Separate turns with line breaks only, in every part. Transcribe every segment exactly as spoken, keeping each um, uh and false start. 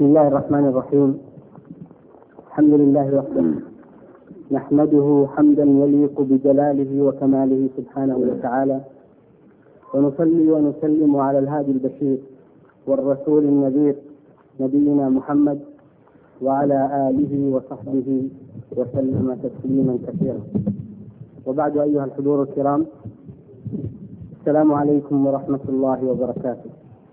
بسم الله الرحمن الرحيم. الحمد لله وحده نحمده حمدا يليق بجلاله وكماله سبحانه وتعالى، ونصلي ونسلم على الهادي البشير والرسول النذير نبينا محمد وعلى آله وصحبه وسلم تسليما كثيرا. وبعد، أيها الحضور الكرام، السلام عليكم ورحمة الله وبركاته.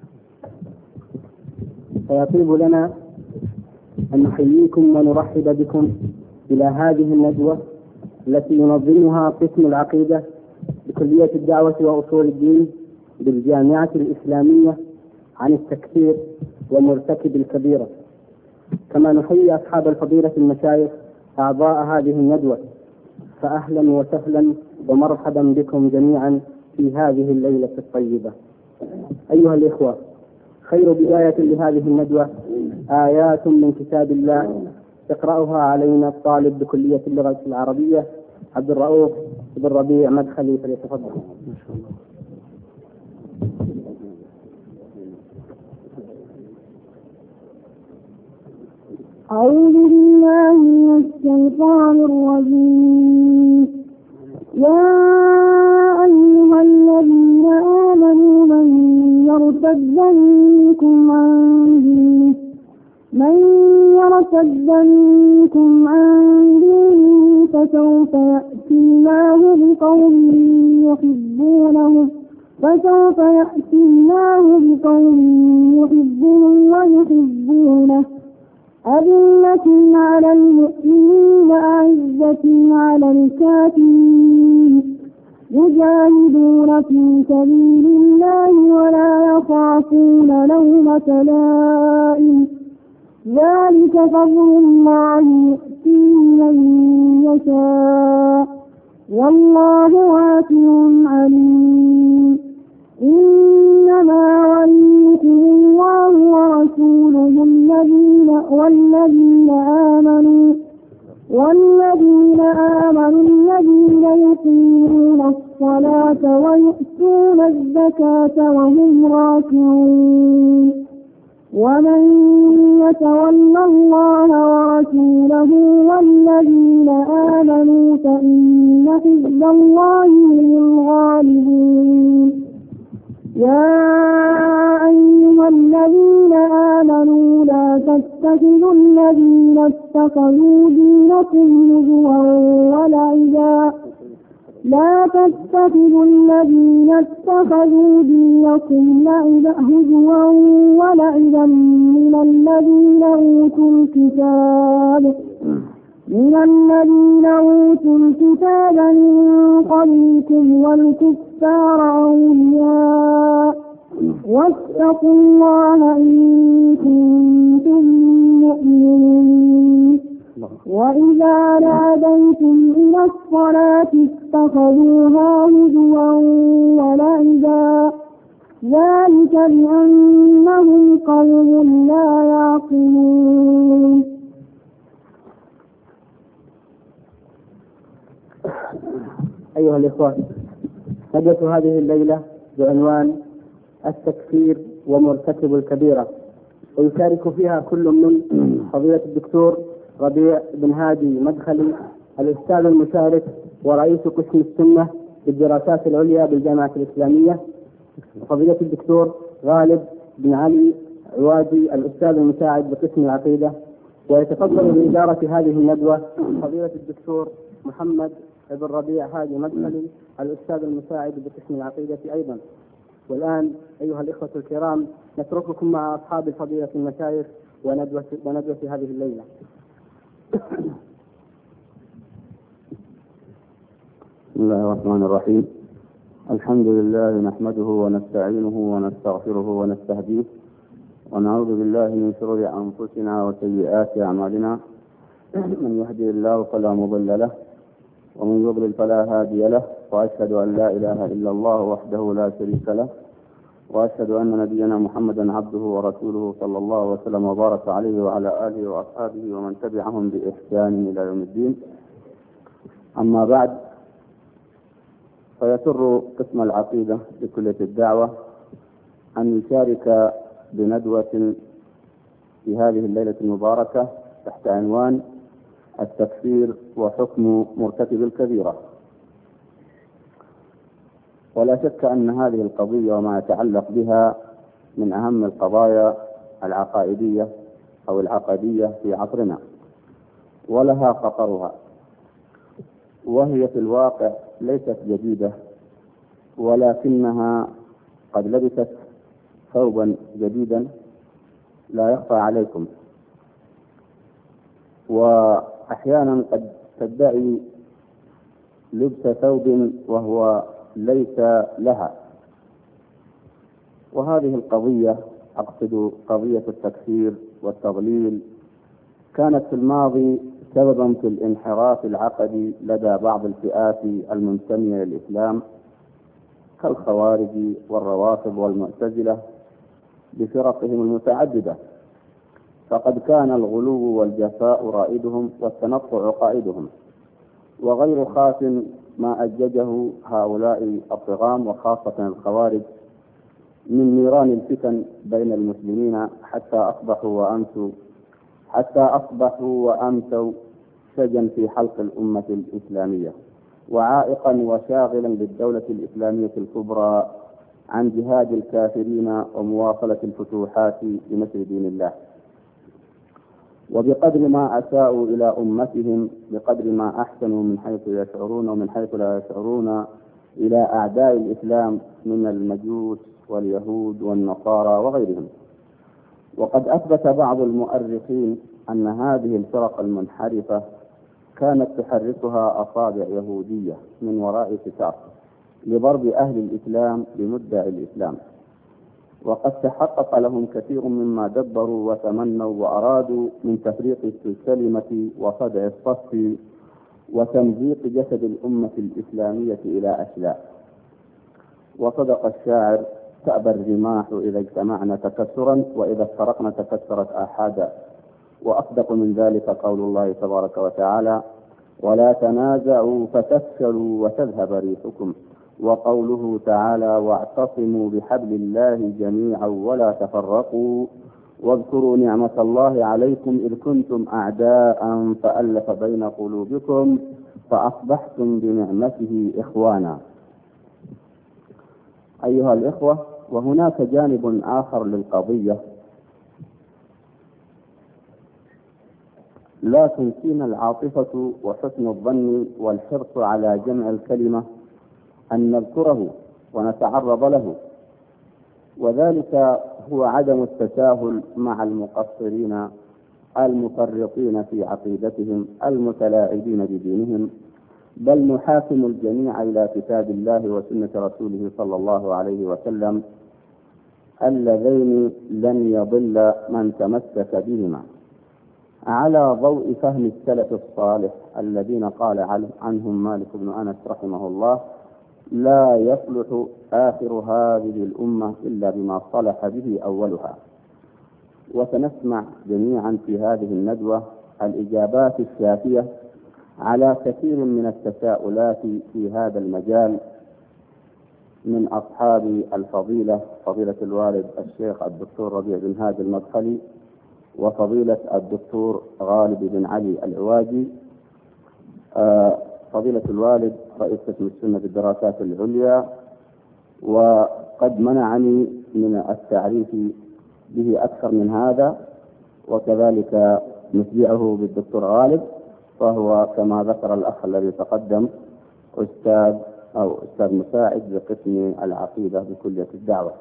فيطيب لنا أن نحييكم ونرحب بكم إلى هذه الندوة التي ينظمها قسم العقيدة بكلية الدعوة وأصول الدين بالجامعة الإسلامية عن التكفير ومرتكب الكبيرة. كما نحيي أصحاب الفضيلة المشايخ أعضاء هذه الندوة، فأهلا وسهلا ومرحبا بكم جميعا في هذه الليلة الطيبة. أيها الإخوة، خير بداية لهذه الندوة آيات من كتاب الله يقرأها علينا الطالب بكلية اللغة العربية عبد الرؤوف بن ربيع مدخلي، فليتفضل. ما شاء الله.
أعوذ بالله من الشيطان الرجيم. يا أيها الذين آمنوا من يرتد منكم عن دينه من يرتد منكم عن دينه فسوف يأتي الله بقوم يحبونهم فسوف يأتي الله بقوم يحبهم ويحبونه أذلة على المؤمنين أعزة على الكافرين يجاهدون في سبيل الله ولا يخافون لومة لائم ذلك فضل الله يؤتيه من يشاء والله واسع عليم. إنما وليكم الله ورسوله الذين والذين آمنوا والذين آمنوا الذين يقيمون الصلاة ويؤتون الزكاة وهم راكعون. ومن يتولى الله ورسوله والذين آمنوا فإن حزب الله هم الغالبون. يا أيها الذين آمنوا لا تتخذوا الذين اتخذوا دينكم هزوا ولعبا لا تتخذوا الذين اتخذوا دينكم لعبا هزوا ولعبا من الذين أوتوا الكتاب من الذين أوتوا الكتاب من قبلكم والكفار أولياء واتقوا الله إن كنتم مؤمنين. وإذا ناديتم إلى الصلاة اتخذوها هزوا ولعبا ذلك بأنهم قوم لا يعقلون.
أيها الإخوة، ندوة هذه الليلة بعنوان التكفير ومرتكب الكبيرة، ويشارك فيها كل من فضيلة الدكتور ربيع بن هادي مدخلي الأستاذ المشارك ورئيس قسم السنة بالدراسات العليا بالجامعة الإسلامية، وفضيلة الدكتور غالب بن علي عوادي الأستاذ المساعد بقسم العقيدة. ويتفضل بإدارة هذه الندوة فضيلة الدكتور محمد بن ربيع هادي مدخلي الأستاذ المساعد بقسم العقيدة أيضا. والآن أيها الإخوة الكرام، نترككم مع أصحاب الفضيلة المشايخ وندوة, وندوة هذه الليلة.
بسم الله الرحمن الرحيم. الحمد لله نحمده ونستعينه ونستغفره ونستهديه ونعوذ بالله من شرور أنفسنا وسيئات أعمالنا. من يهدي الله فلا مضل له ومن يضلل فلا هادي له، وأشهد أن لا إله إلا الله وحده لا شريك له، وأشهد أن نبينا محمدا عبده ورسوله صلى الله وسلم وبارك عليه وعلى آله وأصحابه ومن تبعهم بإحسان إلى يوم الدين. أما بعد، فيسر قسم العقيدة بكلية الدعوة أن يشارك بندوة في هذه الليلة المباركة تحت عنوان التكفير وحكم مرتكب الكبيرة. ولا شك أن هذه القضية وما يتعلق بها من أهم القضايا العقائدية أو العقدية في عصرنا، ولها خطرها، وهي في الواقع ليست جديدة، ولكنها قد لبست ثوبا جديدا لا يخفى عليكم، وأحيانا قد تدعي لبس ثوب وهو ليس لها. وهذه القضية، أقصد قضية التكفير والتضليل، كانت في الماضي سببا في الانحراف العقدي لدى بعض الفئات المنتمية للإسلام كالخوارج والروافض والمعتزلة بفرقهم المتعددة، فقد كان الغلو والجفاء رائدهم والتنطع قائدهم، وغير خاف ما أججه هؤلاء الطغام وخاصة الخوارج من نيران الفتن بين المسلمين حتى أصبحوا وأمسوا حتى أصبحوا وأمسوا سجن في حلق الأمة الإسلامية، وعائقا وشاغلا للدولة الإسلامية الكبرى عن جهاد الكافرين ومواصلة الفتوحات بنشر دين الله. وبقدر ما أساءوا إلى أمتهم بقدر ما أحسنوا من حيث يشعرون ومن حيث لا يشعرون إلى أعداء الإسلام من المجوس واليهود والنصارى وغيرهم. وقد أثبت بعض المؤرخين أن هذه الفرق المنحرفة كانت تحركها أصابع يهودية من وراء ستار لضرب أهل الإسلام بمدعي الإسلام، وقد تحقق لهم كثير مما دبروا وتمنوا وأرادوا من تفريق الكلمة وصدع الصف وتمزيق جسد الأمة الإسلامية إلى أشلاء. وصدق الشاعر: تأبى الرماح إذا اجتمعنا تكسرا وإذا افترقنا تكسرت آحادا. وأصدق من ذلك قول الله تبارك وتعالى: ولا تنازعوا فتفشلوا وتذهب ريحكم. وقوله تعالى: واعتصموا بحبل الله جميعا ولا تفرقوا واذكروا نعمة الله عليكم إذ كنتم أعداء فألف بين قلوبكم فأصبحتم بنعمته إخوانا. أيها الإخوة، وهناك جانب آخر للقضية لا تنسينا العاطفة وحسن الظن والحرص على جمع الكلمة أن نذكره ونتعرض له، وذلك هو عدم التساهل مع المقصرين المفرطين في عقيدتهم المتلاعبين بدينهم، بل نحاكم الجميع إلى كتاب الله وسنة رسوله صلى الله عليه وسلم اللذين لن يضل من تمسك بهما على ضوء فهم السلف الصالح الذين قال عنهم مالك بن أنس رحمه الله: لا يصلح آخر هذه الأمة إلا بما صلح به أولها. وسنسمع جميعا في هذه الندوة الإجابات الشافية على كثير من التساؤلات في هذا المجال من أصحاب الفضيلة، فضيلة الوالد الشيخ الدكتور ربيع بن هادي المدخلي، وفضيلة الدكتور غالب بن علي العواجي، فضيلة الوالد رئيس قسم السنة بالدراسات العليا، وقد منعني من التعريف به أكثر من هذا، وكذلك نتبعه بالدكتور غالب، فهو كما ذكر الأخ الذي تقدم أستاذ أو أستاذ مساعد بقسم العقيدة بكلية الدعوة.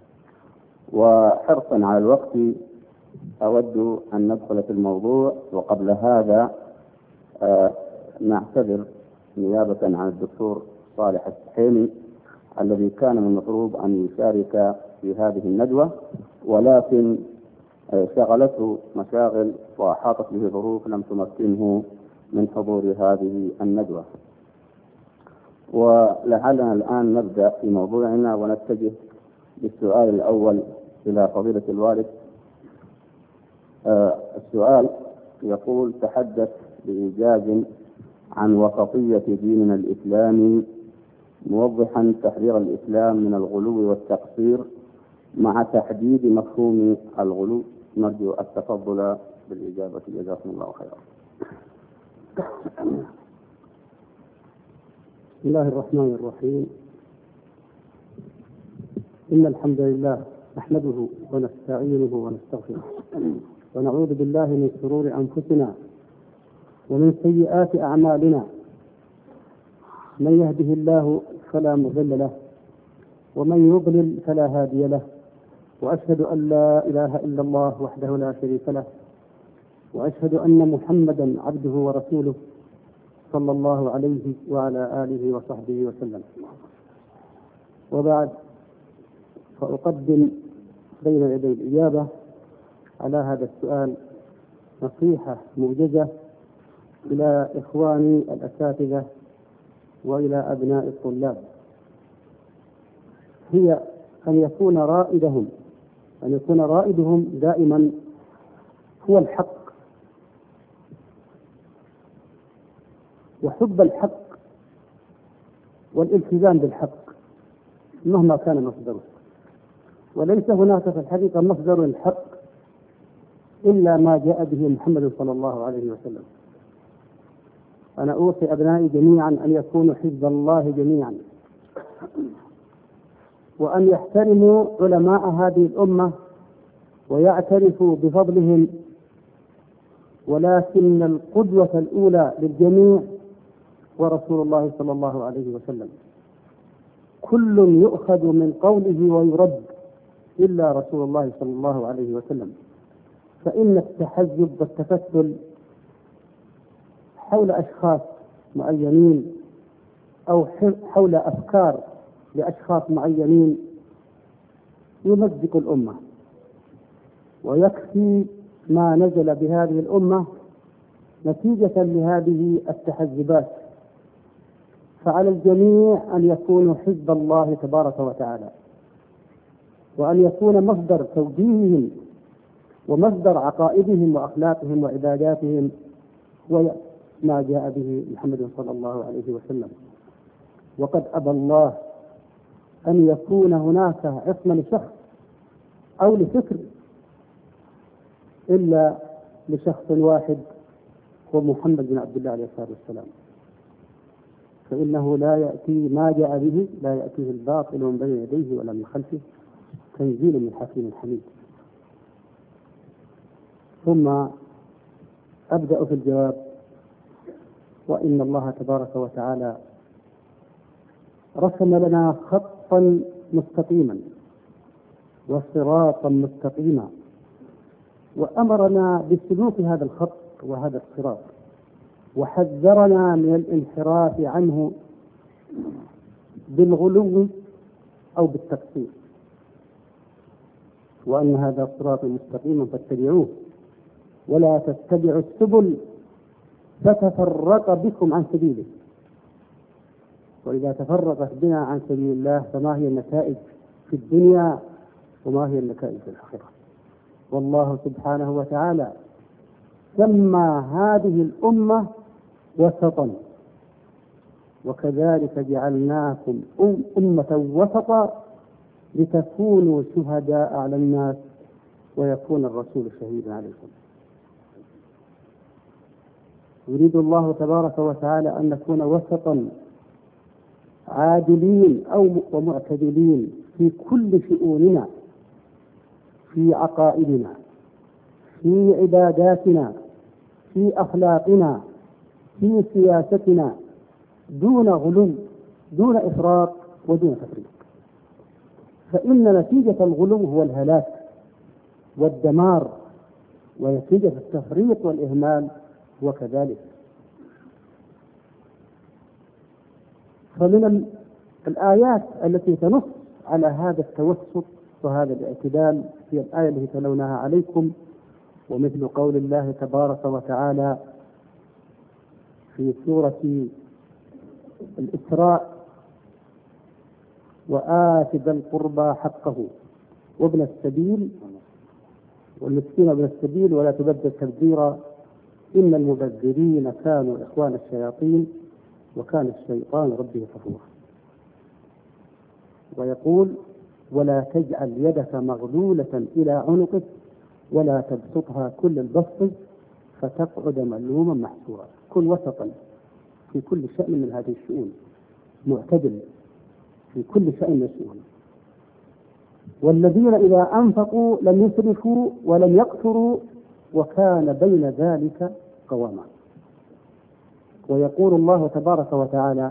وحرصا على الوقت أود أن ندخل في الموضوع، وقبل هذا آه نعتذر نيابة عن الدكتور صالح السحيمي الذي كان من المفروض أن يشارك في هذه الندوة، ولكن آه شغلته مشاغل وأحاطت به ظروف لم تمكنه من حضور هذه الندوة. ولعلنا الآن نبدأ في موضوعنا ونتجه بالسؤال الأول إلى فضيلة الوالد. آه السؤال يقول: تحدث بإيجاز عن وسطية ديننا الإسلامي، موضحا تحذير الإسلام من الغلو والتقصير مع تحديد مفهوم الغلو نرجو التفضل بالإجابة. جزاكم الله خيرا.
بسم الله الرحمن الرحيم. إن الحمد لله نحمده ونستعينه ونستغفره ونعوذ بالله من شرور أنفسنا ومن سيئات أعمالنا. من يهده الله فلا مضل له ومن يضلل فلا هادي له، وأشهد أن لا إله إلا الله وحده لا شريك له، وأشهد أن محمدا عبده ورسوله صلى الله عليه وعلى آله وصحبه وسلم. وبعد، فأقدم بين يدي الإجابة على هذا السؤال نصيحة موجزة إلى إخواني الأساتذة وإلى أبناء الطلاب، هي أن يكون رائدهم أن يكون رائدهم دائما هو الحق وحب الحق والالتزام بالحق مهما كان مصدره. وليس هناك في الحقيقة مصدر الحق إلا ما جاء به محمد صلى الله عليه وسلم. أنا أوصي أبنائي جميعا أن يكونوا حزب الله جميعا، وأن يحترموا علماء هذه الأمة ويعترفوا بفضلهم، ولكن القدوة الأولى للجميع ورسول الله صلى الله عليه وسلم. كل يؤخذ من قوله ويرد إلا رسول الله صلى الله عليه وسلم. فإن التحزب والتفتل حول أشخاص معينين أو حول أفكار لأشخاص معينين يمزق الأمة، ويكفي ما نزل بهذه الأمة نتيجة لهذه التحزبات. فعلى الجميع أن يكونوا حزب الله تبارك وتعالى، وأن يكون مصدر توجيههم ومصدر عقائدهم وأخلاقهم وعباداتهم هو ما جاء به محمد صلى الله عليه وسلم. وقد أبى الله أن يكون هناك عصمة لشخص أو لفكر إلا لشخص واحد هو محمد بن عبد الله عليه الصلاة والسلام. فإنه لا يأتي ما جاء به لا يأتيه الباطل من بين يديه ولا من خلفه، تنزيل من حكيم حميد. ثم أبدأ في الجواب. وإن الله تبارك وتعالى رسم لنا خطا مستقيما وصراطا مستقيما، وأمرنا بسلوك هذا الخط وهذا الصراط، وحذرنا من الانحراف عنه بالغلو أو بالتقصير. وأن هذا صراط مستقيم فاتبعوه ولا تتبعوا السبل فتفرق بكم عن سبيله. وإذا تفرقت بنا عن سبيل الله فما هي النتائج في الدنيا وما هي النتائج في الآخرة؟ والله سبحانه وتعالى سمى هذه الأمة وسطا، وكذلك جعلناكم أمة وسطا لتكونوا شهداء على الناس ويكون الرسول شهيدا عليكم. يريد الله تبارك وتعالى أن نكون وسطا عادلين أو ومعتدلين في كل شؤوننا، في عقائدنا، في عباداتنا، في أخلاقنا، في سياستنا، دون غلو، دون إفراط ودون تفريط. فإن نتيجة الغلو هو الهلاك والدمار، ونتيجة التفريط والإهمال هو كذلك. فمن الآيات التي تنص على هذا التوسط وهذا الاعتدال في الآية التي تلوناها عليكم، ومثل قول الله تبارك وتعالى في سورة الإسراء: وآت ذا القربى حقه وابن السبيل والمسكين وابن السبيل ولا تبذر تبذيرا إن المبذرين كانوا إخوان الشياطين وكان الشيطان ربه كفورا. ويقول: ولا تجعل يدك مغلولة إلى عنقك ولا تبسطها كل البسط فتقعد ملوما محسورا. كن وسطا في كل شأن من هذه الشؤون، معتدل في كل شأن من الشؤون. والذين إذا أنفقوا لم يسرفوا ولم يقتروا وكان بين ذلك قواما. ويقول الله تبارك وتعالى: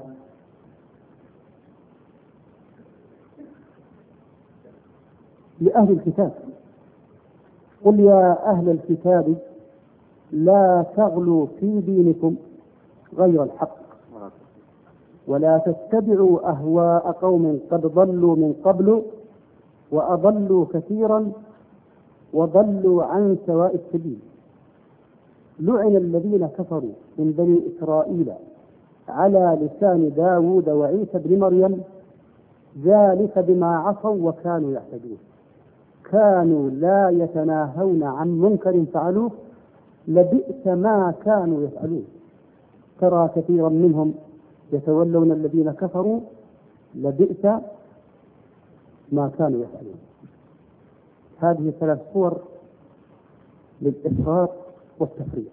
لأهل الكتاب: قل يا أهل الكتاب لا تغلوا في دينكم غير الحق ولا تتبعوا أهواء قوم قد ضلوا من قبل وأضلوا كثيرا وضلوا عن سواء السبيل. لعن الذين كفروا من بني إسرائيل على لسان داود وعيسى بن مريم ذلك بما عصوا وكانوا يعتدون كانوا لا يتناهون عن منكر فعلوه لبئس ما كانوا يفعلون ترى كثيرا منهم يتولون الذين كفروا لبئس ما كانوا يفعلون. هذه ثلاث صور للإفراط والتفريط.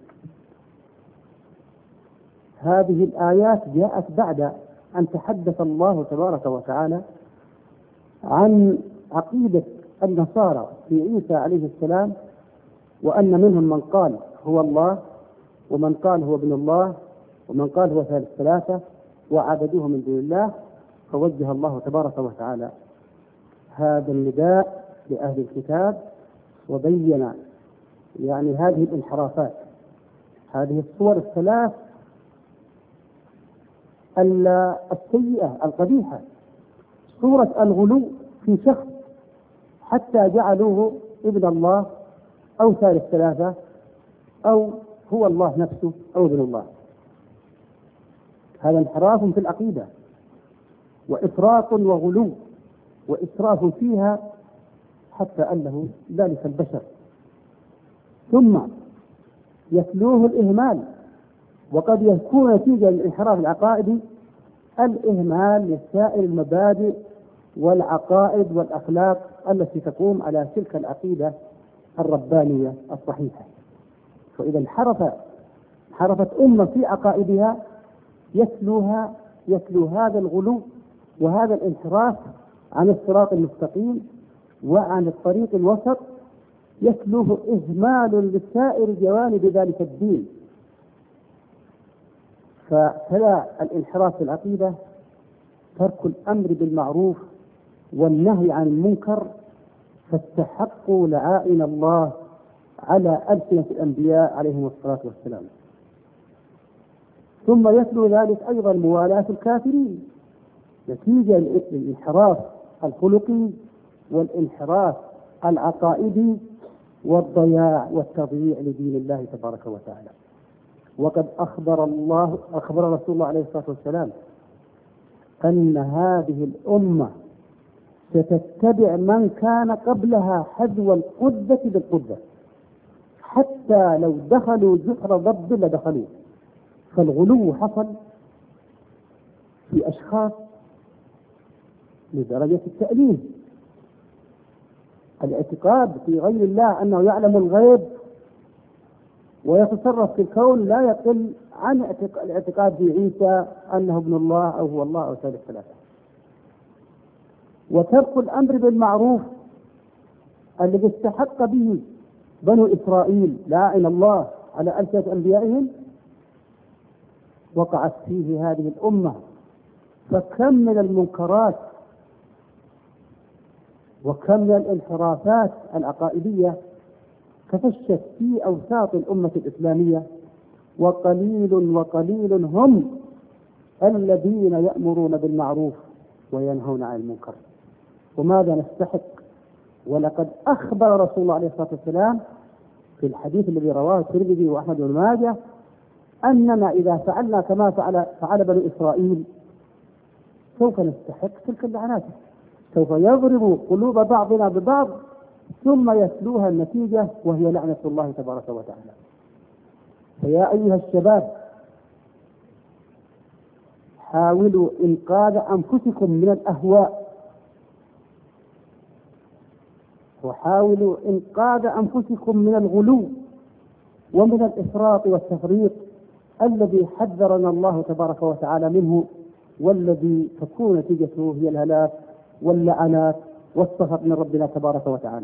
هذه الآيات جاءت بعد أن تحدث الله تبارك وتعالى عن عقيدة النصارى في عيسى عليه السلام، وأن منهم من قال هو الله ومن قال هو ابن الله ومن قال هو ثالث ثلاثة وعبدوه من دون الله. فوجه الله تبارك وتعالى هذا النداء لأهل الكتاب وبين يعني هذه الانحرافات، هذه الصور الثلاث السيئة القبيحة. صورة الغلو في شخص حتى جعلوه ابن الله أو ثالث ثلاثة أو هو الله نفسه أو ابن الله. هذا انحراف في العقيدة وإفراط وغلو وإسراف فيها حتى أنه ذلك البشر. ثم يتلوه الإهمال، وقد يكون نتيجة للانحراف العقائدي الإهمال لسائر المبادئ والعقائد والأخلاق التي تقوم على تلك العقيدة الربانية الصحيحة. فإذا انحرف انحرفت أمة في عقائدها يتلوها يتلو هذا الغلو وهذا الانحراف عن الصراط المستقيم وعن الطريق الوسط، يتلوه إهمال لسائر جوانب ذلك الدين. فكذا الانحراف في العقيدة ترك الأمر بالمعروف والنهي عن المنكر، فاستحقوا لعائن الله على ألسنة الأنبياء عليهم الصلاة والسلام. ثم يتلو ذلك أيضا موالاة الكافرين نتيجة للانحراف الخلقي والانحراف العقائدي والضياع والتضييع لدين الله تبارك وتعالى. وقد أخبر الله أخبر رسول الله عليه الصلاة والسلام أن هذه الأمة ستتبع من كان قبلها حذو القدة بالقدة، حتى لو دخلوا جحر ضب لدخلوه. فالغلو حصل في أشخاص لدرجة التأليف، الاعتقاد في غير الله أنه يعلم الغيب ويتصرف في الكون لا يقل عن الاعتقاد في عيسى أنه ابن الله أو هو الله أو ثالث ثلاثة. وترك الأمر بالمعروف الذي استحق به بنو إسرائيل لعن الله على ألسنة أنبيائهم وقعت فيه هذه الأمة. فكم من المنكرات وكم من الانحرافات العقائدية تفشت في أوساط الأمة الإسلامية، وقليل وقليل هم الذين يأمرون بالمعروف وينهون عن المنكر. وماذا نستحق؟ ولقد أخبر رسول الله عليه الصلاة والسلام في الحديث الذي رواه الترمذي وأحمد بن ماجه أننا إذا فعلنا كما فعل فعل بنو إسرائيل سوف نستحق تلك اللعنات، سوف يضرب قلوب بعضنا ببعض ثم يتلوها النتيجة وهي لعنة الله تبارك وتعالى. فيا أيها الشباب حاولوا إنقاذ أنفسكم من الأهواء وحاولوا إنقاذ أنفسكم من الغلو ومن الإفراط والتفريط الذي حذرنا الله تبارك وتعالى منه، والذي تكون نتيجته هي الهلاك واللعنات والسخط من ربنا تبارك وتعالى.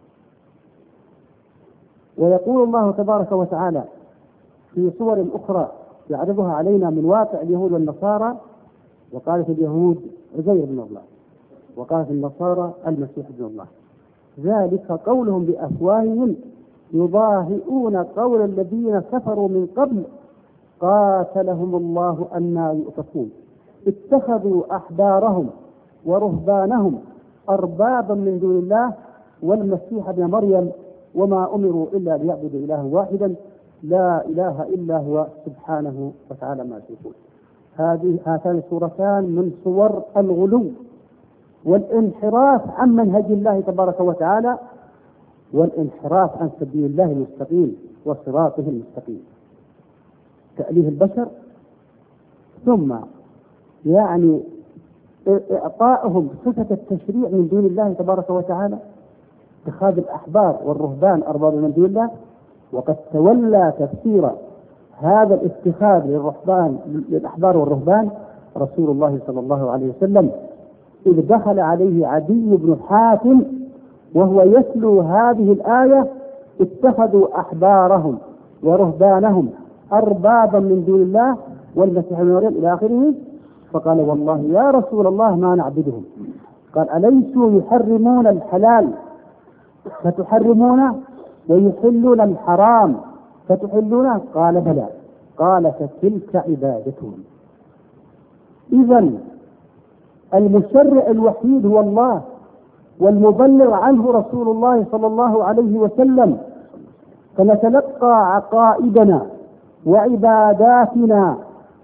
ويقول الله تبارك وتعالى في صور أخرى يعرضها علينا من واقع اليهود والنصارى: وقالت اليهود عزير بن الله، وقالت النصارى المسيح ابن الله، ذلك قولهم بأفواههم يضاهئون قول الذين كفروا من قبل قاتلهم الله أنى يؤفكون اتخذوا أحبارهم ورهبانهم أربابا من دون الله والمسيح ابن مريم وما أمروا إلا ليعبدوا إلها واحدا لا إله إلا هو سبحانه وتعالى ما يشركون. هذه هاتان سورتان من صور الغلو والانحراف عن منهج الله تبارك وتعالى والانحراف عن سبيل الله المستقيم وصراطه المستقيم، تأليه البشر، ثم يعني إعطائهم صفة التشريع من دون الله تبارك وتعالى، اتخاذ الأحبار والرهبان أربابا من دون الله. وقد تولى تفسير هذا الاتخاذ للرهبان للأحبار والرهبان رسول الله صلى الله عليه وسلم، إذ دخل عليه عدي بن حاتم وهو يتلو هذه الآية: اتخذوا أحبارهم ورهبانهم أربابا من دون الله والمسيح ابن مريم إلى آخره، فقال: والله يا رسول الله ما نعبدهم. قال: أليسوا يحرمون الحلال فتحرمونه ويحلون الحرام فتحلونه؟ قال: بلى. قال: فتلك عبادتهم. إذن المشرع الوحيد هو الله، والمبلغ عنه رسول الله صلى الله عليه وسلم، فنتلقى عقائدنا وعباداتنا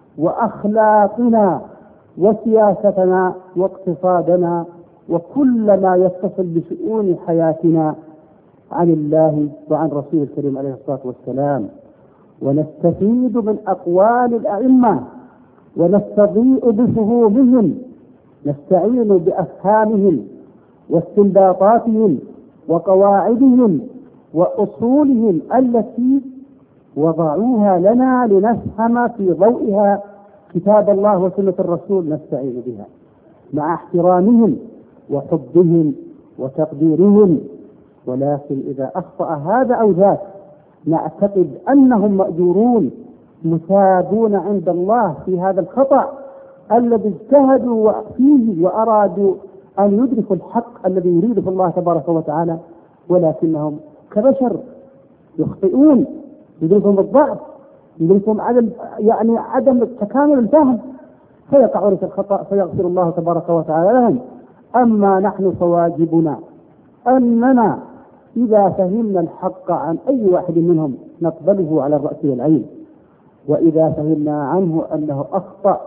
وأخلاقنا وسياستنا واقتصادنا وكل ما يتصل بشؤون حياتنا عن الله وعن رسول الكريم عليه الصلاة والسلام، ونستفيد من أقوال الأئمة ونستضيء بفهومهم، نستعين بأفهامهم واستنباطاتهم وقواعدهم وأصولهم التي وضعوها لنا لنفهم في ضوئها كتاب الله وسنة الرسول، نستعين بها مع احترامهم وحبهم وتقديرهم. ولكن إذا أخطأ هذا أو ذاك نعتقد أنهم مأجورون مثابون عند الله في هذا الخطأ الذي اجتهدوا فيه وأرادوا أن يدركوا الحق الذي يريده الله تبارك وتعالى، ولكنهم كبشر يخطئون، يدركهم الضعف، يدركهم عدم يعني عدم تكامل الفهم، فيقعون في الخطأ فيغفر الله تبارك وتعالى لهم. أما نحن فواجبنا أننا إذا فهمنا الحق عن أي واحد منهم نقبله على الرأس والعين، وإذا فهمنا عنه أنه أخطأ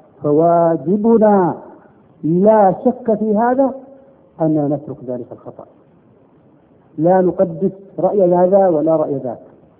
فواجبنا لا شك في هذا أننا نترك ذلك الخطأ، لا نقدس رأي هذا ولا رأي ذاك.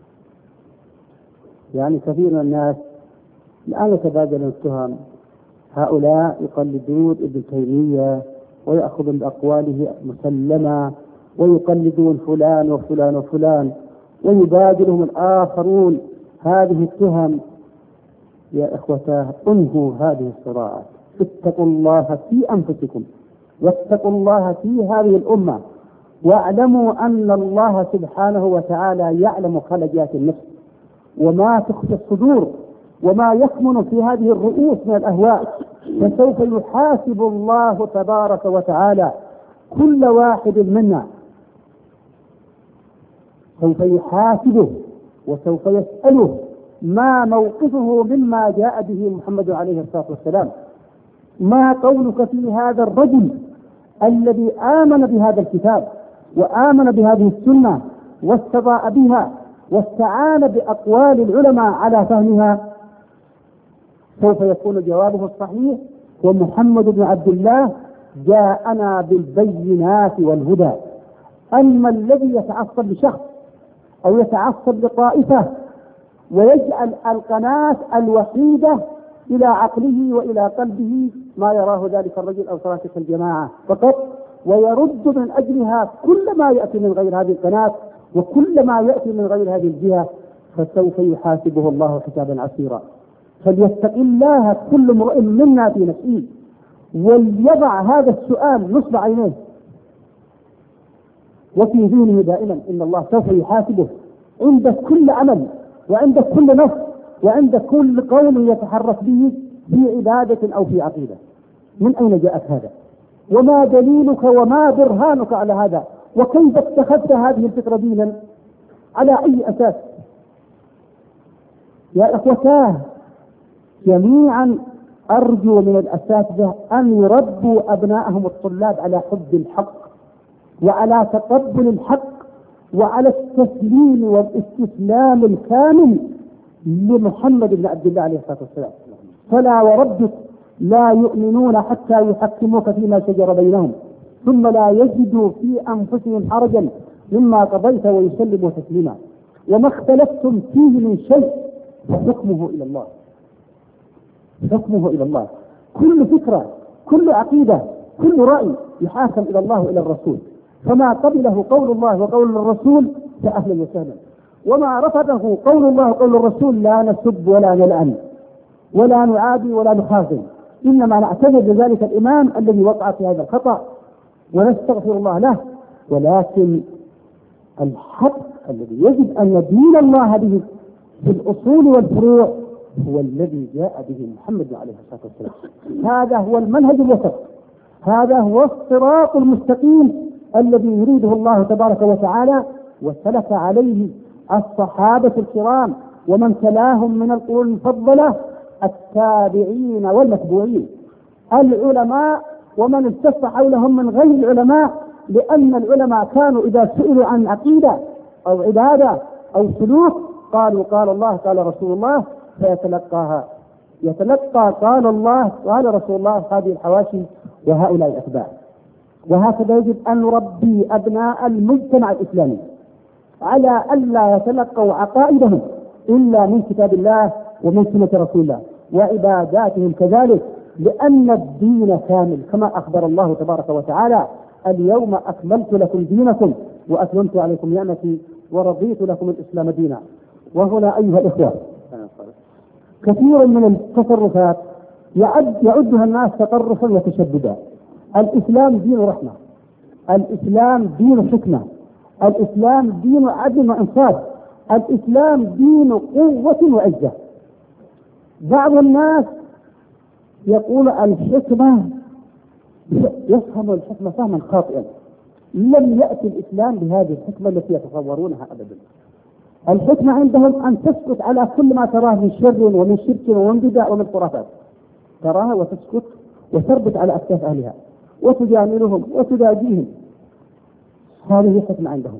يعني كثير من الناس الآن يتبادلون التهم، هؤلاء يقلدون ابن تيمية ويأخذون بأقواله مسلمة، ويقلدون فلان وفلان وفلان، ويبادلهم الآخرون هذه التهم. يا إخوتاه، انهوا هذه الصراعات، اتقوا الله في أنفسكم واتقوا الله في هذه الأمة، واعلموا أن الله سبحانه وتعالى يعلم خلجات النفس وما تخفي الصدور وما يكمن في هذه الرؤوس من الأهواء، فسوف يحاسب الله تبارك وتعالى كل واحد منا، سوف يحاسبه وسوف يسأله ما موقفه مما جاء به محمد عليه الصلاة والسلام. ما قولك في هذا الرجل الذي آمن بهذا الكتاب وآمن بهذه السنة واستضاء بها واستعان بأقوال العلماء على فهمها؟ سوف يكون جوابه الصحيح: ومحمد بن عبد الله جاءنا بالبينات والهدى. أما الذي يتعصب لشخص أو يتعصب لطائفة ويجعل القناة الوحيدة إلى عقله وإلى قلبه ما يراه ذلك الرجل أو صلاة الجماعة فقط، ويرد من أجلها كل ما يأتي من غير هذه القناة وكل ما يأتي من غير هذه الجهة، فسوف يحاسبه الله حسابا عسيرا. فليتق الله كل امرئ منا في نفسه، وليضع هذا السؤال نصب عينيه وفي ذهنه دائما إن الله سوف يحاسبه عند كل عمل وعند كل نفس وعند كل قول يتحرك به في عبادة أو في عقيدة. من أين جاءت هذا؟ وما دليلك وما برهانك على هذا؟ وكيف اتخذت هذه الفكرة دينا؟ على أي أساس؟ يا إخوتاه، جميعا أرجو من الأساتذة أن يربوا أبنائهم الطلاب على حب الحق وعلى تقبل الحق وعلى التسليم والاستسلام الكامل لمحمد بن عبد الله عليه الصلاة والسلام. فلا وربك لا يؤمنون حتى يحكموك فيما شجر بينهم ثم لا يجدوا في أنفسهم حرجا مما قضيت ويسلموا تسليما. وما اختلفتم فيه من شيء فحكمه إلى الله، حكمه إلى الله. كل فكرة، كل عقيدة، كل رأي يحاكم إلى الله وإلى الرسول، فما قبله قول الله وقول الرسول فأهلا وسهلا، وما رفضه قول الله وقول الرسول لا نسب ولا نلعن ولا نعادي ولا نخاصم، إنما نعتذر لذلك الإمام الذي وقع في هذا الخطأ ونستغفر الله له. ولكن الحق الذي يجب أن يدين الله به في الأصول والفروع هو الذي جاء به محمد عليه الصلاة والسلام. هذا هو المنهج الوسط، هذا هو الصراط المستقيم الذي يريده الله تبارك وتعالى وسلك عليه الصحابة الكرام ومن تلاهم من القرون المفضلة، التابعين والمتبوعين، العلماء ومن التف حولهم من غير العلماء، لأن العلماء كانوا إذا سئلوا عن عقيدة أو عبادة أو سلوك قالوا قال الله قال رسول الله فيتلقاها، يتلقى قال الله قال رسول الله هذه الحواشي وهؤلاء الأتباع. وهكذا يجب أن نربي أبناء المجتمع الإسلامي على ألا يتلقوا عقائدهم إلا من كتاب الله ومن سنة رسول الله، وعباداتهم كذلك، لأن الدين كامل كما أخبر الله تبارك وتعالى اليوم أكملت لكم دينكم وأتممت عليكم نعمتي ورضيت لكم الإسلام دينا. وهنا أيها الإخوة كثير من التصرفات يعد يعدها الناس تطرفا وتشددا. الإسلام دين رحمة، الإسلام دين حكمة، الإسلام دين عدل وإنصاف، الإسلام دين قوة وعزة. بعض الناس يقول الحكمة، يفهم الحكمة فهما خاطئا. لم يأتي الإسلام بهذه الحكمة التي يتصورونها أبدا. الحكمة عندهم أن تسكت على كل ما تراه من شر ومن شرك ومن بدع ومن خرافات، تراها وتسكت وتربط على أكتاف أهلها وتجاملهم وتداجيهم، هذه الحكمة عندهم.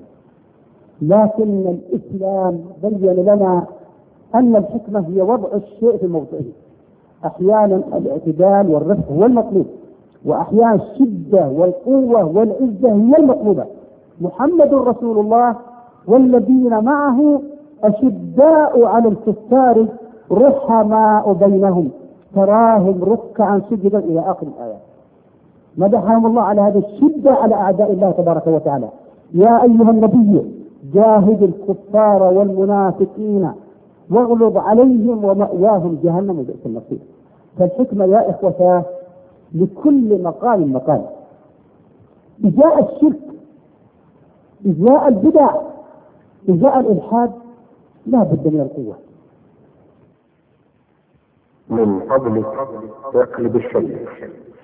لكن الإسلام بين لنا أن الحكمة هي وضع الشيء في موضعه. أحيانا الاعتدال والرفق هو المطلوب، وأحيانا الشدة والقوة والعزة هي المطلوبة. محمد رسول الله والذين معه أشداء على الكفار رحماء بينهم تراهم ركعا سجدا إلى آخر الآيات. مدحهم الله على هذه الشدة على أعداء الله تبارك وتعالى. يا أيها النبي جاهد الكفار والمنافقين واغلظ عليهم ومأواهم جهنم وبئس المصير. فالحكمة يا إخوتاه لكل مقام مقام. إزاء الشرك، إزاء البدع، إزاء الإلحاد لا بد من القوة.
من فضلك اقلب الشيء